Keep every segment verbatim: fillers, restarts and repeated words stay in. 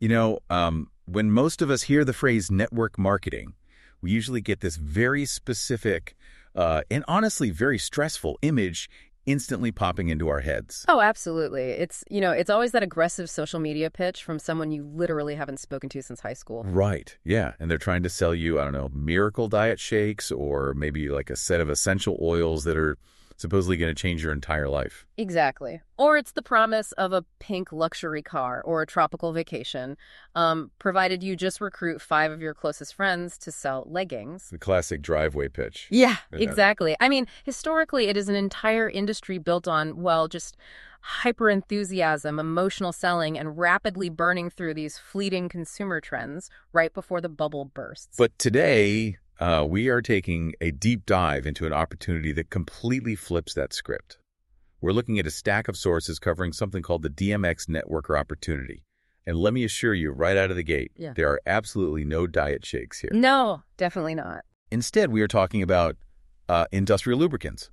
You know, um, when most of us hear the phrase network marketing, we usually get this very specific uh, and honestly very stressful image instantly popping into our heads. Oh, absolutely. It's, you know, it's always that aggressive social media pitch from someone you literally haven't spoken to since high school. Right. Yeah. And they're trying to sell you, I don't know, miracle diet shakes or maybe like a set of essential oils that are supposedly going to change your entire life. Exactly. Or it's the promise of a pink luxury car or a tropical vacation, um, provided you just recruit five of your closest friends to sell leggings. The classic driveway pitch. Yeah, exactly. I mean, historically, it is an entire industry built on, well, just hyper-enthusiasm, emotional selling, and rapidly burning through these fleeting consumer trends right before the bubble bursts. But today, uh, we are taking a deep dive into an opportunity that completely flips that script. We're looking at a stack of sources covering something called the D M X networker opportunity. And let me assure you right out of the gate, yeah. there are absolutely no diet shakes here. No, definitely not. Instead, we are talking about uh, industrial lubricants,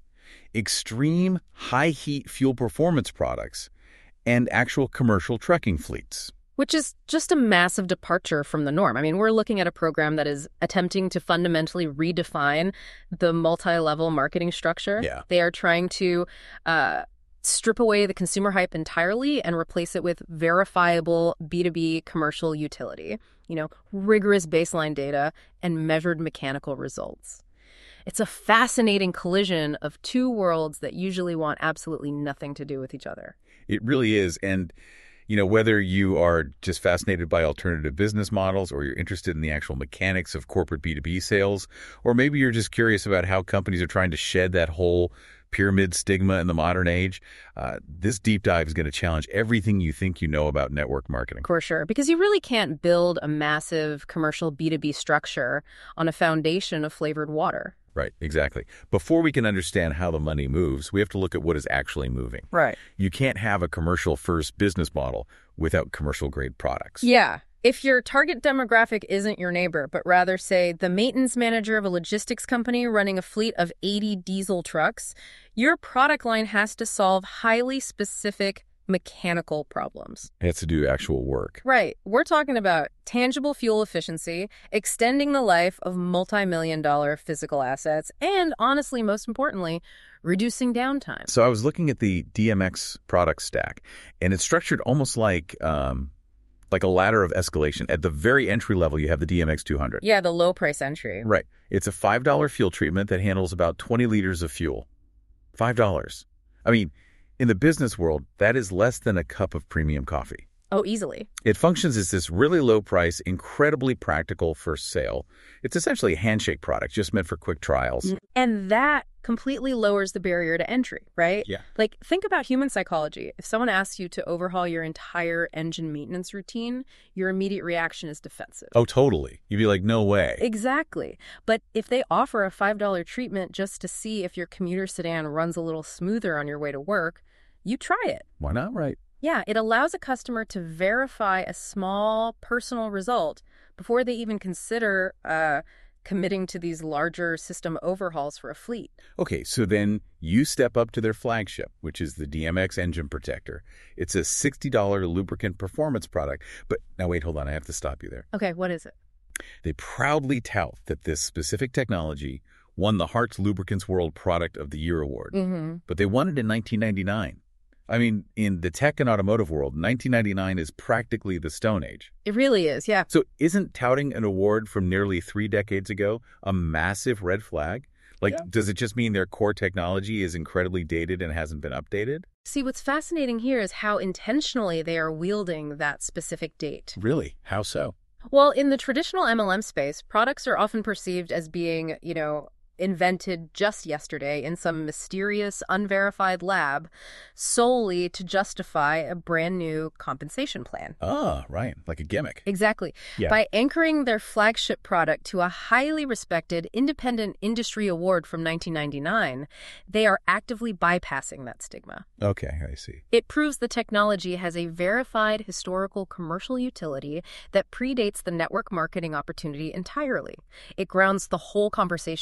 extreme high-heat fuel performance products, and actual commercial trucking fleets. Which is just a massive departure from the norm. I mean, we're looking at a program that is attempting to fundamentally redefine the multi-level marketing structure. Yeah. They are trying to uh, strip away the consumer hype entirely and replace it with verifiable B two B commercial utility, you know, rigorous baseline data and measured mechanical results. It's a fascinating collision of two worlds that usually want absolutely nothing to do with each other. It really is. And you know, whether you are just fascinated by alternative business models or you're interested in the actual mechanics of corporate B two B sales, or maybe you're just curious about how companies are trying to shed that whole pyramid stigma in the modern age, uh, this deep dive is going to challenge everything you think you know about network marketing. For sure, because you really can't build a massive commercial B two B structure on a foundation of flavored water. Right, exactly. Before we can understand how the money moves, we have to look at what is actually moving. Right. You can't have a commercial-first business model without commercial-grade products. Yeah. If your target demographic isn't your neighbor, but rather, say, the maintenance manager of a logistics company running a fleet of eighty diesel trucks, your product line has to solve highly specific mechanical problems. It has to do actual work. Right. We're talking about tangible fuel efficiency, extending the life of multi-million dollar physical assets, and honestly, most importantly, reducing downtime. So I was looking at the D M X product stack, and it's structured almost like um, like a ladder of escalation. At the very entry level, you have the D M X two hundred. Yeah, the low price entry. Right. It's a five dollar fuel treatment that handles about twenty liters of fuel. five dollars. I mean, in the business world, that is less than a cup of premium coffee. Oh, easily. It functions as this really low price, incredibly practical first sale. It's essentially a handshake product just meant for quick trials. And that completely lowers the barrier to entry, right? Yeah. Like, think about human psychology. If someone asks you to overhaul your entire engine maintenance routine, your immediate reaction is defensive. Oh, totally. You'd be like, no way. Exactly. But if they offer a five dollar treatment just to see if your commuter sedan runs a little smoother on your way to work, you try it. Why not? Right. Yeah, it allows a customer to verify a small personal result before they even consider uh, committing to these larger system overhauls for a fleet. Okay, so then you step up to their flagship, which is the D M X Engine Protector. It's a sixty dollar lubricant performance product. But now wait, hold on. I have to stop you there. Okay, what is it? They proudly tout that this specific technology won the Hearts Lubricants World Product of the Year award. Mm-hmm. But they won it in nineteen ninety-nine. I mean, in the tech and automotive world, nineteen ninety-nine is practically the Stone Age. It really is, yeah. So isn't touting an award from nearly three decades ago a massive red flag? Like, yeah. Does it just mean their core technology is incredibly dated and hasn't been updated? See, what's fascinating here is how intentionally they are wielding that specific date. Really? How so? Well, in the traditional M L M space, products are often perceived as being, you know, invented just yesterday in some mysterious, unverified lab solely to justify a brand new compensation plan. Ah, right. Like a gimmick. Exactly. Yeah. By anchoring their flagship product to a highly respected independent industry award from nineteen ninety-nine, they are actively bypassing that stigma. Okay, I see. It proves the technology has a verified historical commercial utility that predates the network marketing opportunity entirely. It grounds the whole conversation in reality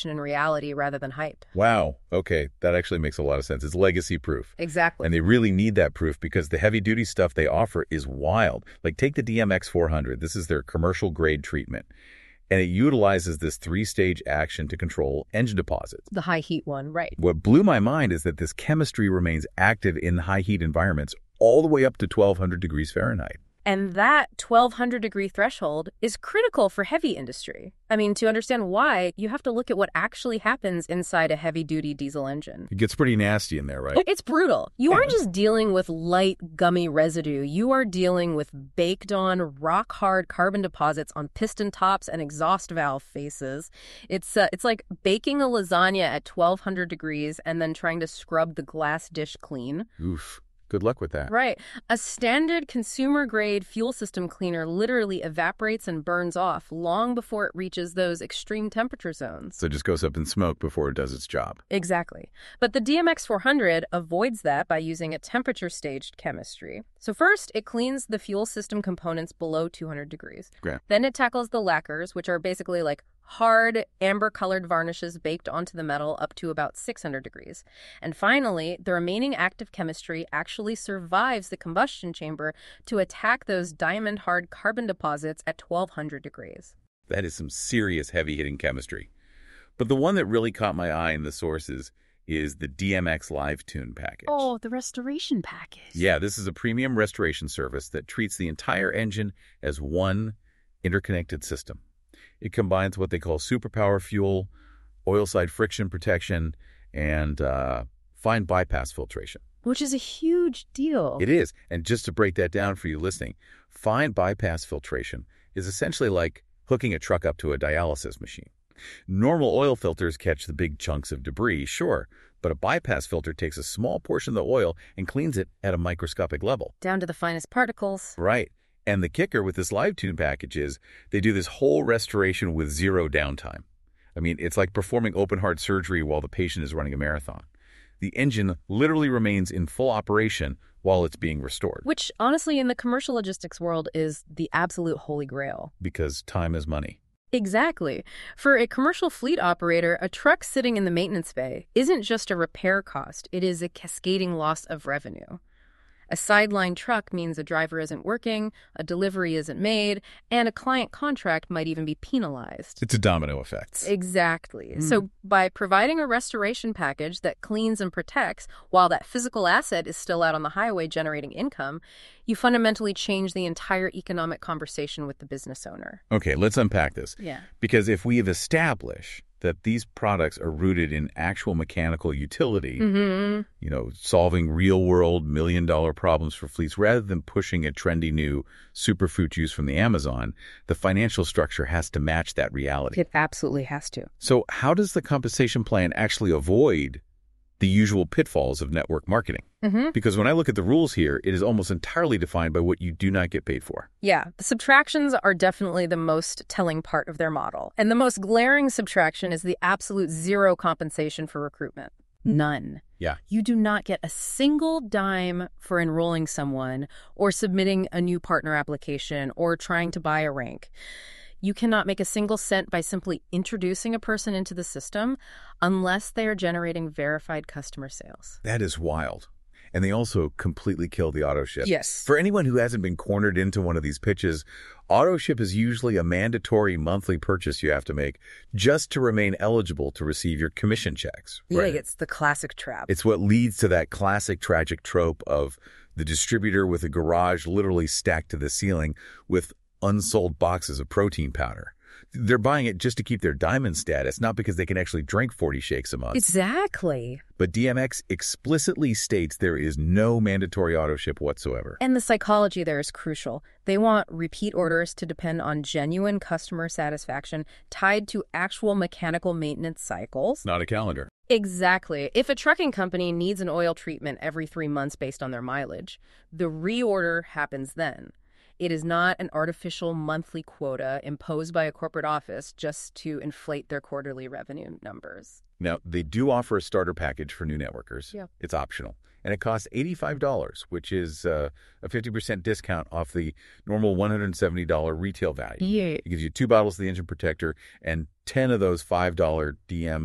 reality rather than hype. Wow. Okay. That actually makes a lot of sense. It's legacy proof. Exactly. And they really need that proof because the heavy duty stuff they offer is wild. Like take the D M X four hundred. This is their commercial grade treatment. And it utilizes this three-stage action to control engine deposits. The high heat one, right. What blew my mind is that this chemistry remains active in high heat environments all the way up to twelve hundred degrees Fahrenheit. And that twelve hundred degree threshold is critical for heavy industry. I mean, to understand why, you have to look at what actually happens inside a heavy-duty diesel engine. It gets pretty nasty in there, right? It's brutal. You aren't just dealing with light, gummy residue. You are dealing with baked-on, rock-hard carbon deposits on piston tops and exhaust valve faces. It's uh, it's like baking a lasagna at twelve hundred degrees and then trying to scrub the glass dish clean. Oof. Good luck with that. Right. A standard consumer-grade fuel system cleaner literally evaporates and burns off long before it reaches those extreme temperature zones. So it just goes up in smoke before it does its job. Exactly. But the D M X four hundred avoids that by using a temperature-staged chemistry. So first, it cleans the fuel system components below two hundred degrees. Okay. Then it tackles the lacquers, which are basically like hard, amber-colored varnishes baked onto the metal up to about six hundred degrees. And finally, the remaining active chemistry actually survives the combustion chamber to attack those diamond-hard carbon deposits at twelve hundred degrees. That is some serious heavy-hitting chemistry. But the one that really caught my eye in the sources is the D M X Live Tune package. Oh, the restoration package. Yeah, this is a premium restoration service that treats the entire engine as one interconnected system. It combines what they call superpower fuel, oil side friction protection, and uh, fine bypass filtration. Which is a huge deal. It is. And just to break that down for you listening, fine bypass filtration is essentially like hooking a truck up to a dialysis machine. Normal oil filters catch the big chunks of debris, sure, but a bypass filter takes a small portion of the oil and cleans it at a microscopic level. Down to the finest particles. Right. And the kicker with this Live Tune package is they do this whole restoration with zero downtime. I mean, it's like performing open heart surgery while the patient is running a marathon. The engine literally remains in full operation while it's being restored. Which, honestly, in the commercial logistics world is the absolute holy grail. Because time is money. Exactly. For a commercial fleet operator, a truck sitting in the maintenance bay isn't just a repair cost. It is a cascading loss of revenue. A sideline truck means a driver isn't working, a delivery isn't made, and a client contract might even be penalized. It's a domino effect. Exactly. Mm. So by providing a restoration package that cleans and protects while that physical asset is still out on the highway generating income, you fundamentally change the entire economic conversation with the business owner. Okay, let's unpack this. Yeah. Because if we have established that these products are rooted in actual mechanical utility, Mm-hmm. you know, solving real-world million-dollar problems for fleets rather than pushing a trendy new superfood juice from the Amazon, the financial structure has to match that reality. It absolutely has to. So how does the compensation plan actually avoid the usual pitfalls of network marketing? Mm-hmm. Because when I look at the rules here, it is almost entirely defined by what you do not get paid for. Yeah, the subtractions are definitely the most telling part of their model. And the most glaring subtraction is the absolute zero compensation for recruitment. None. Yeah. You do not get a single dime for enrolling someone or submitting a new partner application or trying to buy a rank. You cannot make a single cent by simply introducing a person into the system unless they are generating verified customer sales. That is wild. And they also completely kill the auto ship. Yes. For anyone who hasn't been cornered into one of these pitches, auto ship is usually a mandatory monthly purchase you have to make just to remain eligible to receive your commission checks. Yeah, it's the classic trap. It's what leads to that classic tragic trope of the distributor with a garage literally stacked to the ceiling with unsold boxes of protein powder. They're buying it just to keep their diamond status, not because they can actually drink forty shakes a month. Exactly. But D M X explicitly states there is no mandatory auto ship whatsoever. And the psychology there is crucial. They want repeat orders to depend on genuine customer satisfaction tied to actual mechanical maintenance cycles. Not a calendar. Exactly. If a trucking company needs an oil treatment every three months based on their mileage, the reorder happens then. It is not an artificial monthly quota imposed by a corporate office just to inflate their quarterly revenue numbers. Now, they do offer a starter package for new networkers. Yeah. It's optional. And it costs eighty-five dollars, which is uh, a fifty percent discount off the normal one hundred seventy dollars retail value. Yeah. It gives you two bottles of the engine protector and ten of those five dollar D M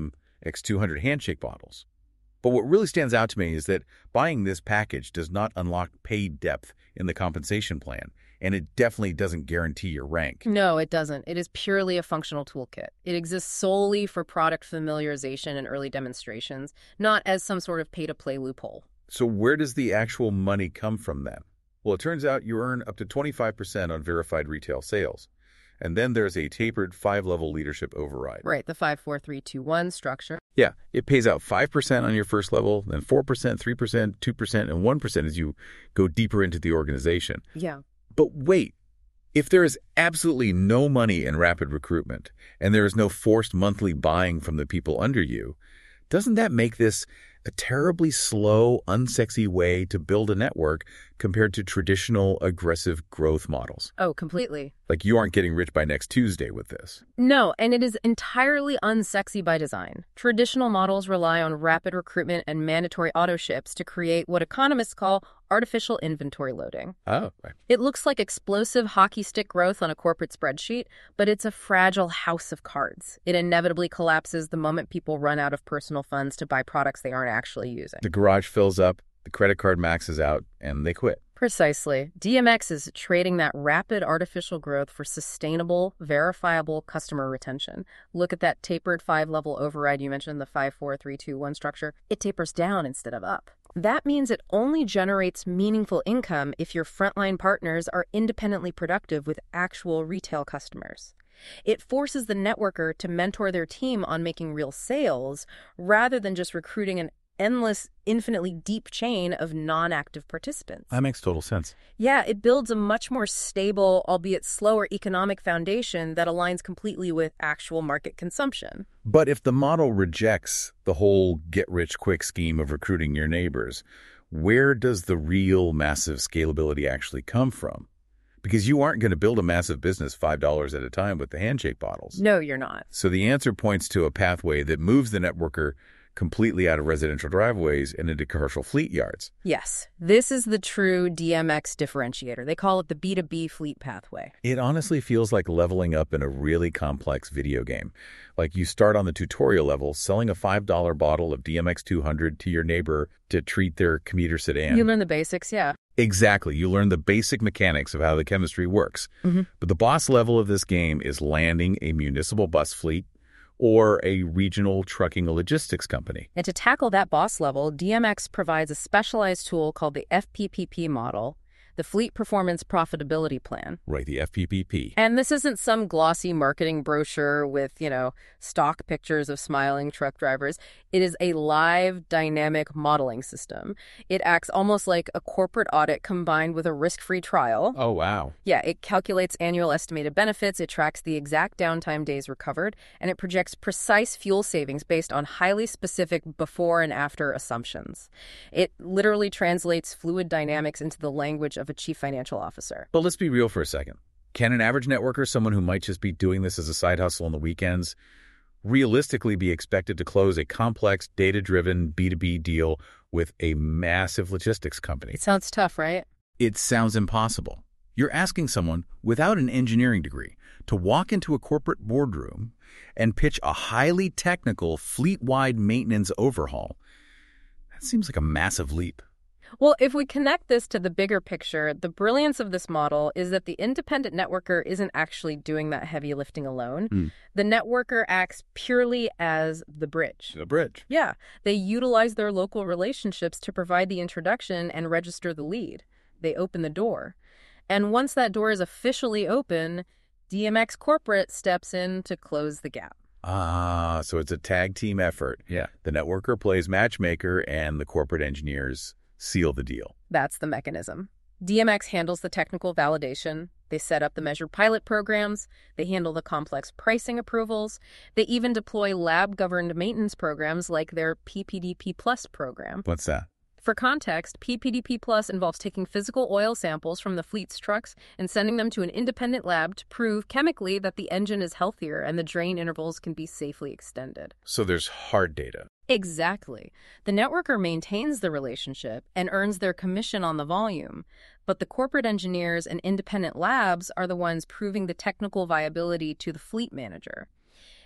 X two hundred handshake bottles. But what really stands out to me is that buying this package does not unlock paid depth in the compensation plan, and it definitely doesn't guarantee your rank. No, it doesn't. It is purely a functional toolkit. It exists solely for product familiarization and early demonstrations, not as some sort of pay-to-play loophole. So where does the actual money come from then? Well, it turns out you earn up to twenty-five percent on verified retail sales. And then there's a tapered five-level leadership override. Right, the five, four, three, two, one structure. Yeah, it pays out five percent on your first level, then four percent, three percent, two percent, and one percent as you go deeper into the organization. Yeah. But wait, if there is absolutely no money in rapid recruitment and there is no forced monthly buying from the people under you, doesn't that make this a terribly slow, unsexy way to build a network compared to traditional aggressive growth models? Oh, completely. Like you aren't getting rich by next Tuesday with this. No, and it is entirely unsexy by design. Traditional models rely on rapid recruitment and mandatory auto ships to create what economists call artificial inventory loading. Oh, right. It looks like explosive hockey stick growth on a corporate spreadsheet, but it's a fragile house of cards. It inevitably collapses the moment people run out of personal funds to buy products they aren't actually using. The garage fills up, the credit card maxes out, and they quit. Precisely. D M X is trading that rapid artificial growth for sustainable, verifiable customer retention. Look at that tapered five-level override you mentioned, the five, four, three, two, one structure. It tapers down instead of up. That means it only generates meaningful income if your frontline partners are independently productive with actual retail customers. It forces the networker to mentor their team on making real sales rather than just recruiting an endless, infinitely deep chain of non-active participants. That makes total sense. Yeah, it builds a much more stable, albeit slower, economic foundation that aligns completely with actual market consumption. But if the model rejects the whole get-rich-quick scheme of recruiting your neighbors, where does the real massive scalability actually come from? Because you aren't going to build a massive business five dollars at a time with the handshake bottles. No, you're not. So the answer points to a pathway that moves the networker completely out of residential driveways and into commercial fleet yards. Yes, this is the true D M X differentiator. They call it the B two B fleet pathway. It honestly feels like leveling up in a really complex video game. Like you start on the tutorial level selling a five dollar bottle of D M X two hundred to your neighbor to treat their commuter sedan. You learn the basics, yeah. Exactly. You learn the basic mechanics of how the chemistry works. Mm-hmm. But the boss level of this game is landing a municipal bus fleet or a regional trucking logistics company. And to tackle that boss level, D M X provides a specialized tool called the F P P P model, the Fleet Performance Profitability Plan. Right, the F P P P. And this isn't some glossy marketing brochure with, you know, stock pictures of smiling truck drivers. It is a live, dynamic modeling system. It acts almost like a corporate audit combined with a risk-free trial. Oh, wow. Yeah, it calculates annual estimated benefits, it tracks the exact downtime days recovered, and it projects precise fuel savings based on highly specific before and after assumptions. It literally translates fluid dynamics into the language of a chief financial officer. But let's be real for a second. Can an average networker, someone who might just be doing this as a side hustle on the weekends, realistically be expected to close a complex, data-driven B two B deal with a massive logistics company? It sounds tough, right? It sounds impossible. You're asking someone without an engineering degree to walk into a corporate boardroom and pitch a highly technical fleet-wide maintenance overhaul. That seems like a massive leap. Well, if we connect this to the bigger picture, the brilliance of this model is that the independent networker isn't actually doing that heavy lifting alone. Mm. The networker acts purely as the bridge. The bridge. Yeah, they utilize their local relationships to provide the introduction and register the lead. They open the door. And once that door is officially open, D M X Corporate steps in to close the gap. Ah, so it's a tag team effort. Yeah. The networker plays matchmaker and the corporate engineers seal the deal. That's the mechanism. D M X handles the technical validation. They set up the measured pilot programs. They handle the complex pricing approvals. They even deploy lab-governed maintenance programs like their P P D P Plus program. What's that? For context, P P D P Plus involves taking physical oil samples from the fleet's trucks and sending them to an independent lab to prove chemically that the engine is healthier and the drain intervals can be safely extended. So there's hard data. Exactly. The networker maintains the relationship and earns their commission on the volume, but the corporate engineers and independent labs are the ones proving the technical viability to the fleet manager.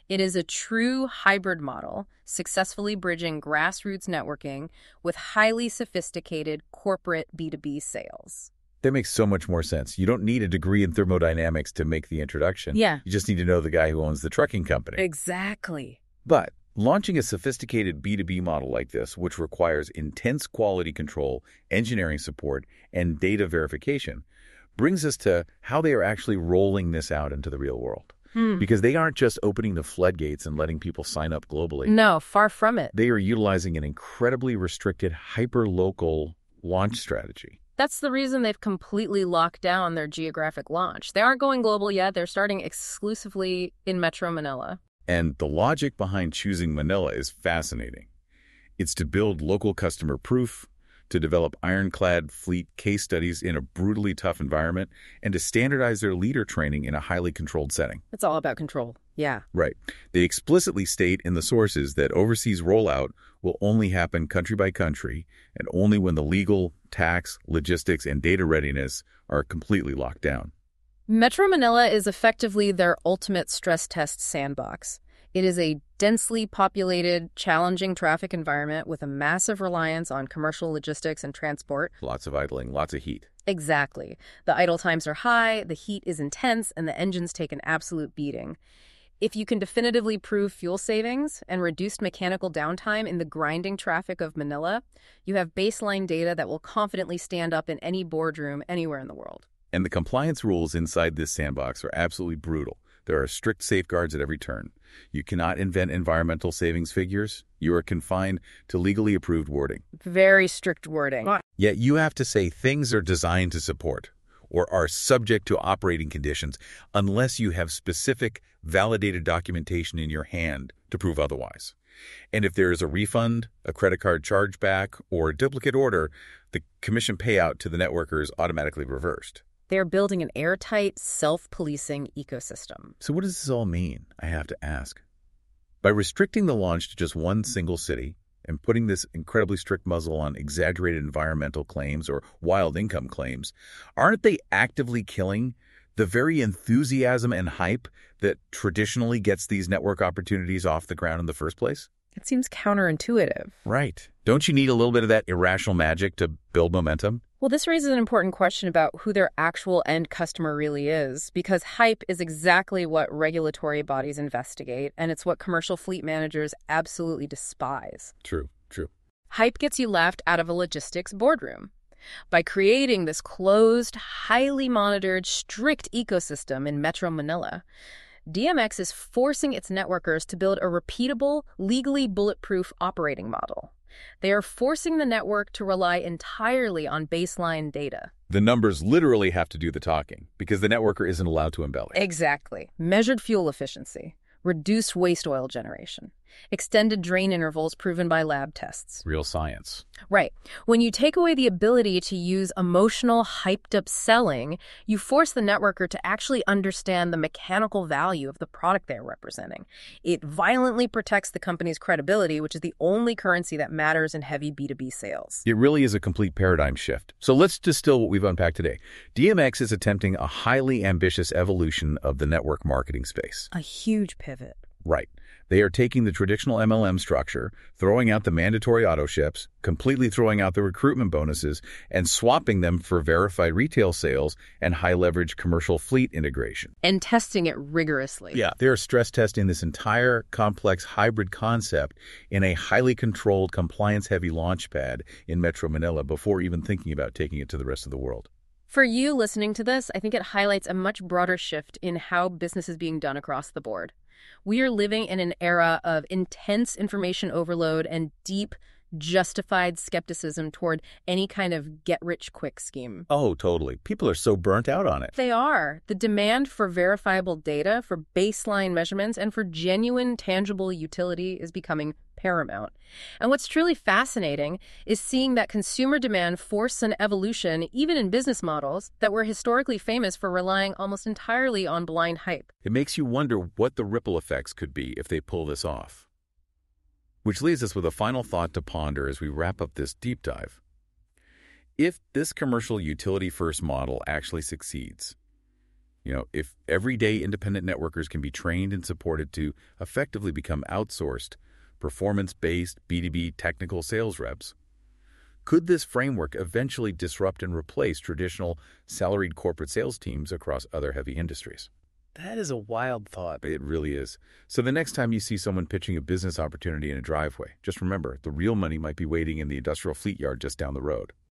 It is a true hybrid model, successfully bridging grassroots networking with highly sophisticated corporate B two B sales. That makes so much more sense. You don't need a degree in thermodynamics to make the introduction. Yeah. You just need to know the guy who owns the trucking company. Exactly. But launching a sophisticated B two B model like this, which requires intense quality control, engineering support, and data verification, brings us to how they are actually rolling this out into the real world. Hmm. Because they aren't just opening the floodgates and letting people sign up globally. No, far from it. They are utilizing an incredibly restricted, hyper-local launch strategy. That's the reason they've completely locked down their geographic launch. They aren't going global yet. They're starting exclusively in Metro Manila. And the logic behind choosing Manila is fascinating. It's to build local customer proof, to develop ironclad fleet case studies in a brutally tough environment, and to standardize their leader training in a highly controlled setting. It's all about control. Yeah. Right. They explicitly state in the sources that overseas rollout will only happen country by country and only when the legal, tax, logistics, and data readiness are completely locked down. Metro Manila is effectively their ultimate stress test sandbox. It is a densely populated, challenging traffic environment with a massive reliance on commercial logistics and transport. Lots of idling, lots of heat. Exactly. The idle times are high, the heat is intense, and the engines take an absolute beating. If you can definitively prove fuel savings and reduced mechanical downtime in the grinding traffic of Manila, you have baseline data that will confidently stand up in any boardroom anywhere in the world. And the compliance rules inside this sandbox are absolutely brutal. There are strict safeguards at every turn. You cannot invent environmental savings figures. You are confined to legally approved wording. Very strict wording. Yet you have to say things are designed to support or are subject to operating conditions unless you have specific, validated documentation in your hand to prove otherwise. And if there is a refund, a credit card chargeback, or a duplicate order, the commission payout to the networker is automatically reversed. They're building an airtight, self-policing ecosystem. So what does this all mean, I have to ask? By restricting the launch to just one single city and putting this incredibly strict muzzle on exaggerated environmental claims or wild income claims, aren't they actively killing the very enthusiasm and hype that traditionally gets these network opportunities off the ground in the first place? It seems counterintuitive. Right. Don't you need a little bit of that irrational magic to build momentum? Well, this raises an important question about who their actual end customer really is, because hype is exactly what regulatory bodies investigate, and it's what commercial fleet managers absolutely despise. True, true. Hype gets you laughed out of a logistics boardroom. By creating this closed, highly monitored, strict ecosystem in Metro Manila, D M X is forcing its networkers to build a repeatable, legally bulletproof operating model. They are forcing the network to rely entirely on baseline data. The numbers literally have to do the talking because the networker isn't allowed to embellish. Exactly. Measured fuel efficiency, reduced waste oil generation, extended drain intervals proven by lab tests. Real science. Right. When you take away the ability to use emotional, hyped-up selling, you force the networker to actually understand the mechanical value of the product they're representing. It violently protects the company's credibility, which is the only currency that matters in heavy B two B sales. It really is a complete paradigm shift. So let's distill what we've unpacked today. D M X is attempting a highly ambitious evolution of the network marketing space. A huge pivot. Right. They are taking the traditional M L M structure, throwing out the mandatory auto ships, completely throwing out the recruitment bonuses, and swapping them for verified retail sales and high-leverage commercial fleet integration. And testing it rigorously. Yeah, they are stress testing this entire complex hybrid concept in a highly controlled, compliance-heavy launch pad in Metro Manila before even thinking about taking it to the rest of the world. For you listening to this, I think it highlights a much broader shift in how business is being done across the board. We are living in an era of intense information overload and deep, justified skepticism toward any kind of get-rich-quick scheme. Oh, totally. People are so burnt out on it. They are. The demand for verifiable data, for baseline measurements, and for genuine, tangible utility is becoming paramount. And what's truly fascinating is seeing that consumer demand force an evolution, even in business models, that were historically famous for relying almost entirely on blind hype. It makes you wonder what the ripple effects could be if they pull this off. Which leaves us with a final thought to ponder as we wrap up this deep dive. If this commercial utility-first model actually succeeds, You know, if everyday independent networkers can be trained and supported to effectively become outsourced, performance-based B two B technical sales reps, could this framework eventually disrupt and replace traditional salaried corporate sales teams across other heavy industries? That is a wild thought. It really is. So the next time you see someone pitching a business opportunity in a driveway, just remember, the real money might be waiting in the industrial fleet yard just down the road.